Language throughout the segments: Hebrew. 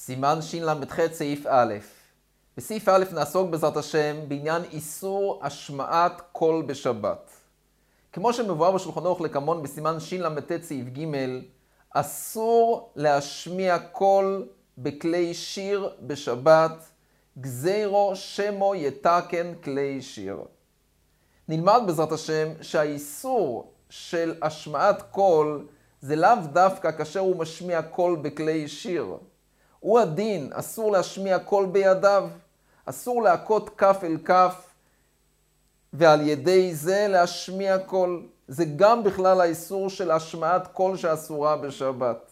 סימן של"ח סעיף א'. בסעיף א' נעסוק בעזרת השם בעניין איסור השמעת קול בשבת. כמו שמבואר בשולחן ערוך לקמון בסימן של"ט סעיף ג', אסור להשמיע קול בכלי שיר בשבת, גזירו שמו יתקן כלי שיר. נלמד בעזרת השם שהאיסור של השמעת קול זה לאו דווקא כאשר הוא משמיע קול בכלי שיר. הוא הדין, אסור להשמיע קול בידיו, אסור להכות כף אל כף, ועל ידי זה להשמיע קול. זה גם בכלל האיסור של השמעת קול שאסורה בשבת.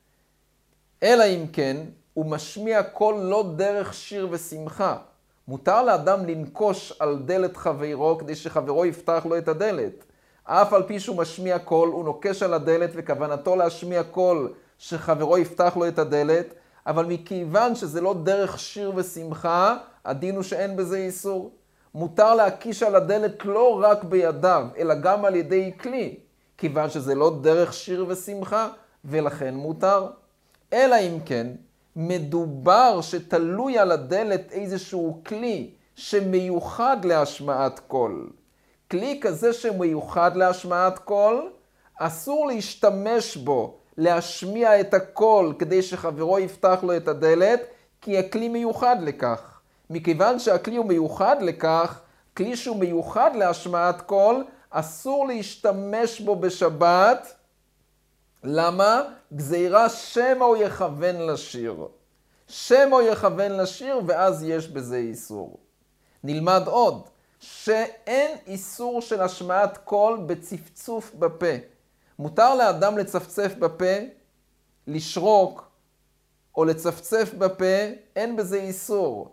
אלא אם כן, הוא משמיע קול לא דרך שיר ושמחה. מותר לאדם לנקוש על דלת חברו כדי שחברו יפתח לו את הדלת. אף על פי שהוא משמיע קול, הוא נוקש על הדלת וכוונתו להשמיע קול שחברו יפתח לו את הדלת, אבל מכיוון שזה לא דרך שיר ושמחה, הדין הוא שאין בזה איסור. מותר להקיש על הדלת לא רק בידיו, אלא גם על ידי כלי, כיוון שזה לא דרך שיר ושמחה, ולכן מותר. אלא אם כן, מדובר שתלוי על הדלת איזשהו כלי שמיוחד להשמעת קול. כלי כזה שמיוחד להשמעת קול, אסור להשתמש בו, להשמיע את הקול כדי שחברו יפתח לו את הדלת, כי הכלי מיוחד לכך. מכיוון שהכלי הוא מיוחד לכך, כלי שהוא מיוחד להשמעת קול, אסור להשתמש בו בשבת. למה? גזירה שמה הוא יכוון לשיר. שמה הוא יכוון לשיר, ואז יש בזה איסור. נלמד עוד, שאין איסור של השמעת קול בצפצוף בפה. מותר לאדם לצפצף בפה, לשרוק, או לצפצף בפה, אין בזה איסור.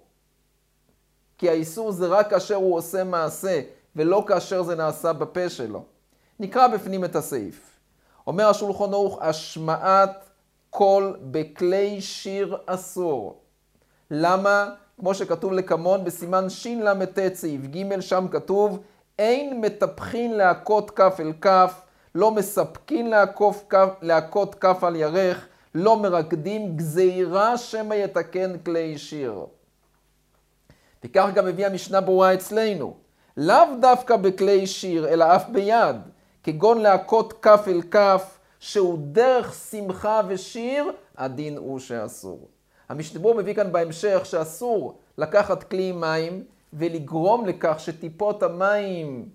כי האיסור זה רק כאשר הוא עושה מעשה, ולא כאשר זה נעשה בפה שלו. נקרא בפנים את הסעיף. אומר השולחן ערוך, השמעת קול בכלי שיר אסור. למה? כמו שכתוב לקמון בסימן של"ט סעיף ג', שם כתוב, אין מטפחין להכות כף אל כף, לא מספקין להכות כף על ירך, לא מרקדים, גזירה שמה יתקן כלי שיר. וכך גם הביא המשנה ברורה אצלנו, לאו דווקא בכלי שיר, אלא אף ביד, כגון להכות כף אל כף, שהוא דרך שמחה ושיר, הדין הוא שאסור. המשנה ברורה מביא כאן בהמשך שאסור לקחת כלי מים, ולגרום לכך שטיפות המים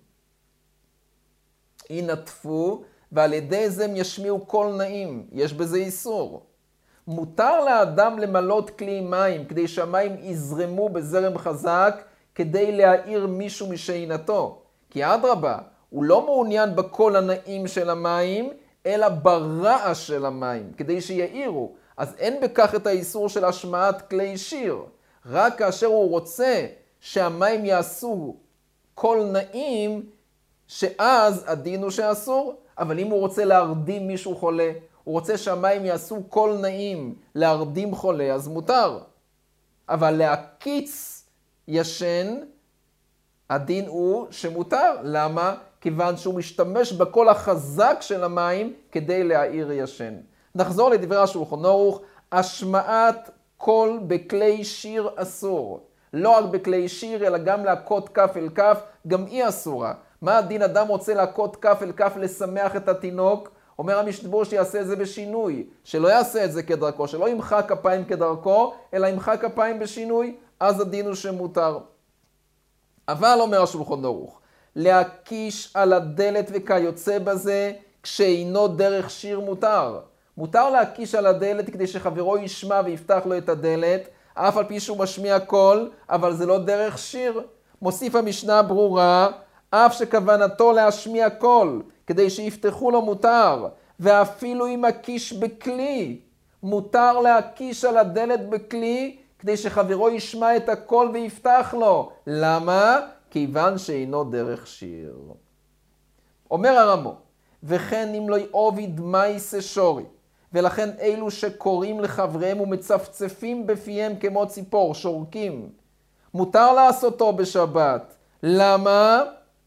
ינטפו, ועל ידי זה הם ישמיעו קול נעים. יש בזה איסור. מותר לאדם למלות כלי מים כדי שהמים יזרמו בזרם חזק כדי להעיר מישהו משעינתו. כי אדרבה, הוא לא מעוניין בקול הנעים של המים, אלא ברעש של המים, כדי שיעירו. אז אין בכך את האיסור של השמעת כלי שיר. רק כאשר הוא רוצה שהמים יעשו קול נעים, שאז הדין הוא שאסור. אבל אם הוא רוצה להרדים מישהו חולה, הוא רוצה שהמים יעשו קול נעים, להרדים חולה, אז מותר. אבל להקיץ ישן, הדין הוא שמותר. למה? כיוון שהוא משתמש בקול החזק של המים כדי להעיר ישן. נחזור לדברי השולחן ערוך, השמעת קול בכלי שיר אסור. לא רק בכלי שיר, אלא גם להכות כף אל כף, גם היא אסורה. מה הדין? אדם רוצה להכות כף אל כף לשמח את התינוק? אומר המשנה ברורה שיעשה את זה בשינוי, שלא יעשה את זה כדרכו, שלא ימחא כפיים כדרכו, אלא ימחא כפיים בשינוי, אז הדין הוא שמותר. אבל אומר השולחן ערוך, להקיש על הדלת וכיוצא בזה, כשאינו דרך שיר מותר. מותר להקיש על הדלת כדי שחברו ישמע ויפתח לו את הדלת, אף על פי שהוא משמיע קול, אבל זה לא דרך שיר. מוסיף המשנה ברורה, אף שכוונתו להשמיע קול, כדי שיפתחו לו מותר, ואפילו אם הקיש בכלי, מותר להקיש על הדלת בכלי, כדי שחברו ישמע את הקול ויפתח לו. למה? כיוון שאינו דרך שיר. אומר הרמו, וכן אם לא יעוביד מייסה שורי, ולכן אלו שקוראים לחבריהם ומצפצפים בפיהם כמו ציפור, שורקים, מותר לעשותו בשבת. למה?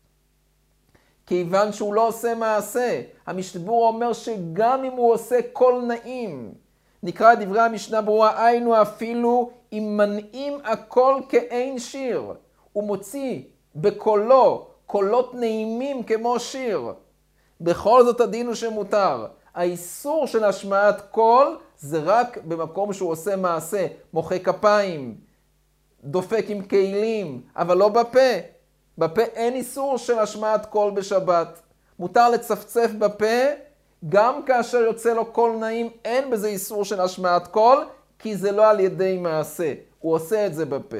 כיוון שהוא לא עושה מעשה. המשנה ברורה אומר שגם אם הוא עושה קול נעים, נקרא דברי המשנה ברורה, היינו אפילו אם מנעים הכל כאין שיר. הוא מוציא בקולו קולות נעימים כמו שיר. בכל זאת הדין הוא שמותר. האיסור של השמעת קול זה רק במקום שהוא עושה מעשה, מוחא כפיים, דופק עם כלים, אבל לא בפה. בפה אין איסור של השמעת קול בשבת. מותר לצפצף בפה, גם כאשר יוצא לו קול נעים, אין בזה איסור של השמעת קול, כי זה לא על ידי מעשה. הוא עושה את זה בפה.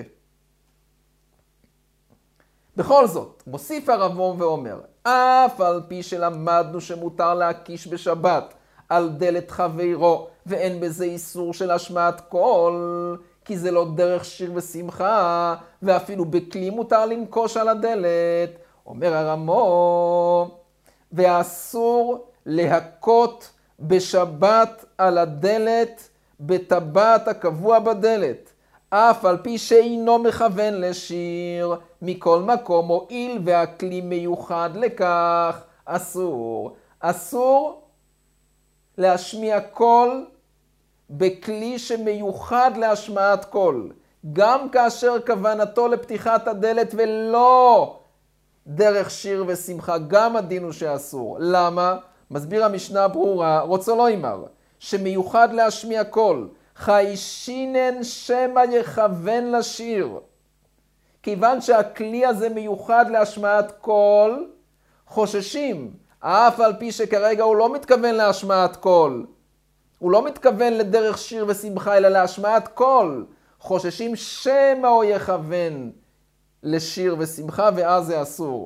בכל זאת, מוסיף הרמב"ם ואומר, אף על פי שלמדנו שמותר להקיש בשבת על דלת חברו, ואין בזה איסור של השמעת קול, כי זה לא דרך שיר ושמחה, ואפילו בכלי מותר לנקוש על הדלת. אומר הרמב"ם, ואסור להכות בשבת על הדלת בטבעת הקבוע בדלת, אף על פי שאינו מכוון לשיר. מכל מקום הואיל והכלי מיוחד לכך, אסור. אסור להשמיע קול בכלי שמיוחד להשמעת קול, גם כאשר כוונתו לפתיחת הדלת ולא דרך שיר ושמחה, גם הדין הוא שאסור. למה? מסביר המשנה ברורה, רוצה לא אמר, שמיוחד להשמיע קול, חיישינן שמא יכוון לשיר. כיוון שהכלי הזה מיוחד להשמעת קול, חוששים, אף על פי שכרגע הוא לא מתכוון להשמעת קול. הוא לא מתכוון לדרך שיר ושמחה, אלא להשמעת קול. חוששים שמא הוא יכוון לשיר ושמחה, ואז זה אסור.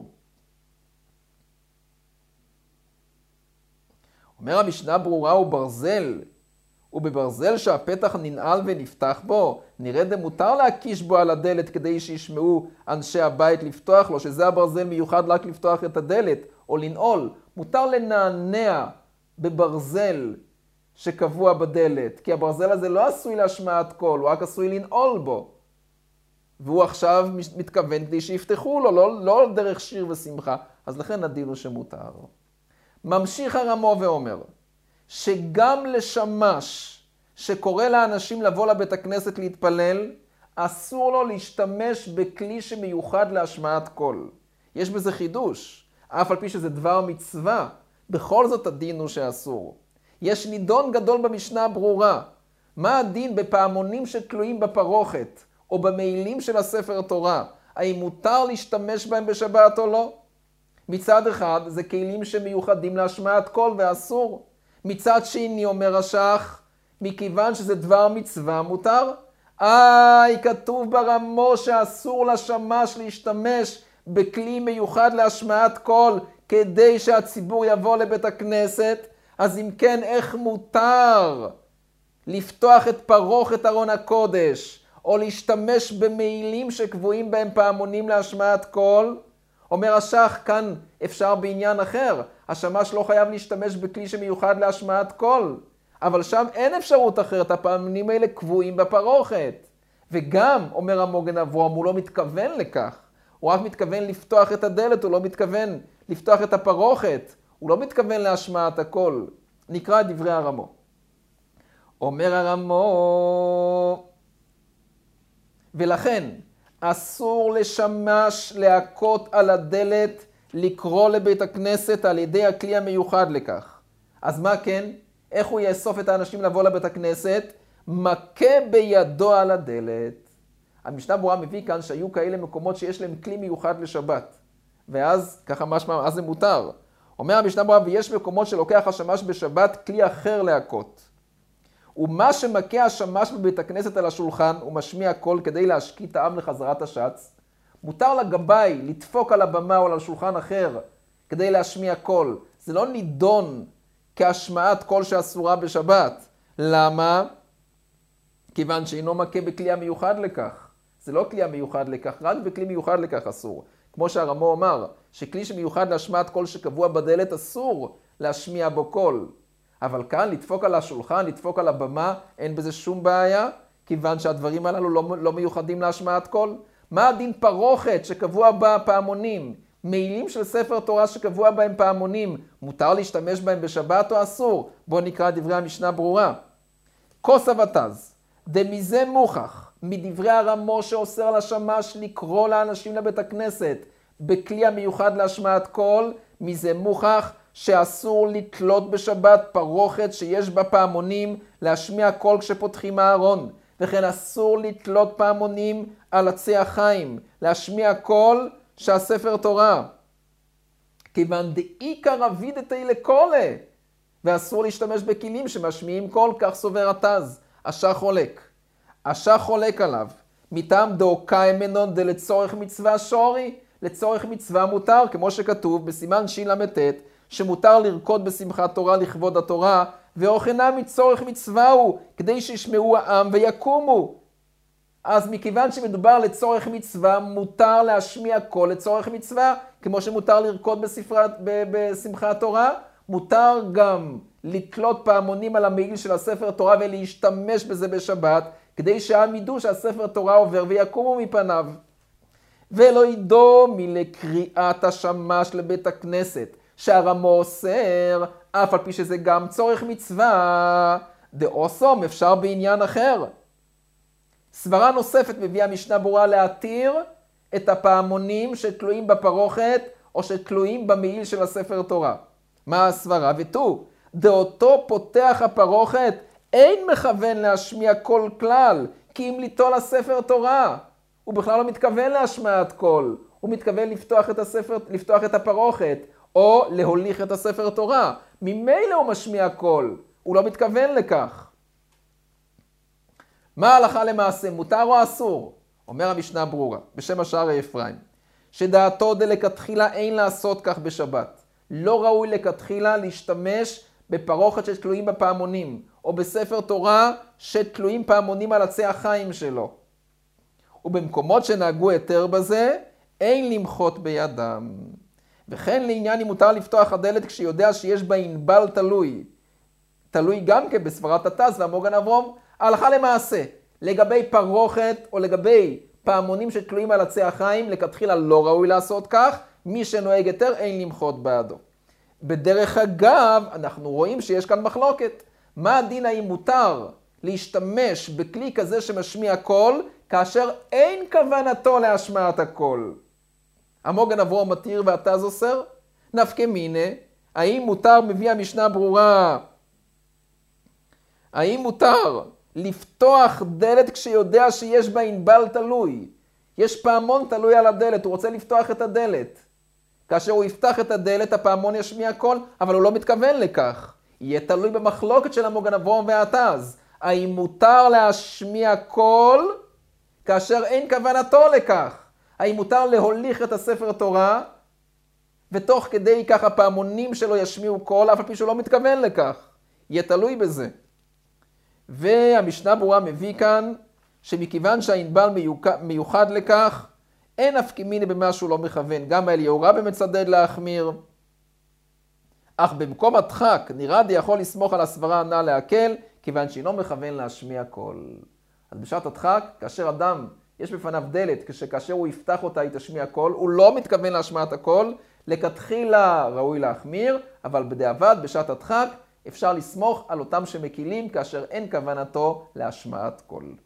אומר המשנה ברורה, הוא ברזל. ובברזל שהפתח ננעל ונפתח בו, נראה דמותר להקיש בו על הדלת כדי שישמעו אנשי הבית לפתוח לו, שזה הברזל מיוחד רק לפתוח את הדלת או לנעול. מותר לנענע בברזל שקבוע בדלת, כי הברזל הזה לא עשוי להשמעת קול, הוא רק עשוי לנעול בו. והוא עכשיו מתכוון כדי שיפתחו לו, לא דרך שיר ושמחה, אז לכן הדין הוא שמותר. ממשיך הרמו ואומר, שגם לשמש שקורא לאנשים לבוא לבית הכנסת להתפלל, אסור לו להשתמש בכלי שמיוחד להשמעת קול. יש בזה חידוש, אף על פי שזה דבר מצווה, בכל זאת הדין הוא שאסור. יש נידון גדול במשנה ברורה, מה הדין בפעמונים שתלויים בפרוכת, או במעילים של הספר תורה, האם מותר להשתמש בהם בשבת או לא? מצד אחד זה כלים שמיוחדים להשמעת קול ואסור. מצד שני אומר השח, מכיוון שזה דבר מצווה מותר. כתוב ברמו שאסור לשמש להשתמש בכלי מיוחד להשמעת קול כדי שהציבור יבוא לבית הכנסת, אז אם כן איך מותר לפתוח את פרוכת ארון הקודש או להשתמש במעילים שקבועים בהם פעמונים להשמעת קול? אומר השח, כאן אפשר בעניין אחר. השמש לא חייב להשתמש בכלי שמיוחד להשמעת קול. אבל שם אין אפשרות אחרת, הפעמונים האלה קבועים בפרוכת. וגם, אומר המוגן אברהם, הוא לא מתכוון לכך. הוא רק מתכוון לפתוח את הדלת, הוא לא מתכוון לפתוח את הפרוכת. הוא לא מתכוון להשמעת הקול. נקרא את דברי הרמו. אומר הרמו, ולכן, אסור לשמש להכות על הדלת, לקרוא לבית הכנסת על ידי הכלי המיוחד לכך. אז מה כן? איך הוא יאסוף את האנשים לבוא לבית הכנסת? מכה בידו על הדלת. המשנה ברורה מביא כאן שהיו כאלה מקומות שיש להם כלי מיוחד לשבת. ואז, ככה משמע, אז זה מותר. אומר המשנה ברורה, ויש מקומות שלוקח השמש בשבת כלי אחר להכות. ומה שמכה השמש בבית הכנסת על השולחן, הוא משמיע קול כדי להשקיט העם לחזרת השץ. מותר לגבאי לדפוק על הבמה או על השולחן אחר כדי להשמיע קול. זה לא נידון כהשמעת קול שאסורה בשבת. למה? כיוון שאינו מכה בכלי המיוחד לכך. זה לא כלי המיוחד לכך, רק בכלי מיוחד לכך אסור. כמו שהרמו אומר, שכלי שמיוחד להשמעת קול שקבוע בדלת אסור להשמיע בו קול. אבל כאן לדפוק על השולחן, לדפוק על הבמה, אין בזה שום בעיה, כיוון שהדברים הללו לא מיוחדים להשמעת קול. מה הדין פרוכת שקבוע בה פעמונים? מעילים של ספר תורה שקבוע בהם פעמונים, מותר להשתמש בהם בשבת או אסור? בואו נקרא דברי המשנה ברורה. כוס אבטז, דמזה מוכח, מדברי הרמו שאוסר על השמש לקרוא לאנשים לבית הכנסת בכלי המיוחד להשמעת קול, מזה מוכח שאסור לתלות בשבת פרוכת שיש בה פעמונים להשמיע קול כשפותחים הארון, וכן אסור לתלות פעמונים על עצי החיים להשמיע קול שהספר תורה. כיוון דעיקר אבידתי לקולה, ואסור להשתמש בכלים שמשמיעים קול, כך סובר התז. השח חולק. השח חולק עליו. מטעם דאוקאי מנון דלצורך מצווה שורי, לצורך מצווה מותר, כמו שכתוב בסימן של"ט, שמותר לרקוד בשמחת תורה לכבוד התורה, והוכנה מצורך מצווה הוא, כדי שישמעו העם ויקומו. אז מכיוון שמדובר לצורך מצווה, מותר להשמיע קול לצורך מצווה, כמו שמותר לרקוד בשמחת תורה, מותר גם לתלות פעמונים על המעיל של הספר תורה ולהשתמש בזה בשבת, כדי שהעם ידעו שהספר תורה עובר ויקומו מפניו. ולא ידעו מלקריאת השמש לבית הכנסת, שהרמו אוסר, אף על פי שזה גם צורך מצווה, דאוסום אפשר בעניין אחר. סברה נוספת מביאה המשנה ברורה להתיר את הפעמונים שתלויים בפרוכת או שתלויים במעיל של הספר תורה. מה הסברה? ותו, דאותו פותח הפרוכת אין מכוון להשמיע כל כלל, כי אם ליטול הספר תורה. הוא בכלל לא מתכוון להשמעת קול, הוא מתכוון לפתוח את הפרוכת, או להוליך את הספר תורה. ממילא הוא משמיע קול, הוא לא מתכוון לכך. מה ההלכה למעשה, מותר או אסור? אומר המשנה ברורה, בשם השערי אפרים, שדעתו דלכתחילה אין לעשות כך בשבת. לא ראוי לכתחילה להשתמש בפרוכת שתלויים בפעמונים, או בספר תורה שתלויים פעמונים על עצי החיים שלו. ובמקומות שנהגו יותר בזה, אין למחות בידם. וכן לעניין אם מותר לפתוח הדלת כשיודע שיש בה ענבל תלוי. תלוי גם כן בסברת התז והמוגן אברום. ההלכה למעשה, לגבי פרוכת או לגבי פעמונים שתלויים על עצי החיים, לכתחילה לא ראוי לעשות כך, מי שנוהג יותר אין למחות בעדו. בדרך אגב, אנחנו רואים שיש כאן מחלוקת. מה הדין האם מותר להשתמש בכלי כזה שמשמיע קול, כאשר אין כוונתו להשמעת הקול? המוגן אברום מתיר והתז אוסר? נפקא מינה, האם מותר, מביא המשנה ברורה, האם מותר לפתוח דלת כשיודע שיש בה ענבל תלוי? יש פעמון תלוי על הדלת, הוא רוצה לפתוח את הדלת. כאשר הוא יפתח את הדלת, הפעמון ישמיע קול, אבל הוא לא מתכוון לכך. יהיה תלוי במחלוקת של המוגן אברום והתז. האם מותר להשמיע קול כאשר אין כוונתו לכך? האם מותר להוליך את הספר תורה, ותוך כדי כך הפעמונים שלו ישמיעו קול, אף על פי שהוא לא מתכוון לכך? יהיה תלוי בזה. והמשנה ברורה מביא כאן, שמכיוון שהענבל מיוחד לכך, אין נפקא מינה במה שהוא לא מכוון. גם אליהו רבי מצדד להחמיר. אך במקום הדחק נראה די יכול לסמוך על הסברה הנ"ל להקל, כיוון שאינו מכוון להשמיע קול. אז בשעת הדחק, כאשר אדם יש בפניו דלת, כאשר הוא יפתח אותה היא תשמיע קול, הוא לא מתכוון להשמעת הקול, לכתחילה ראוי להחמיר, אבל בדיעבד בשעת הדחק אפשר לסמוך על אותם שמקילים כאשר אין כוונתו להשמעת קול.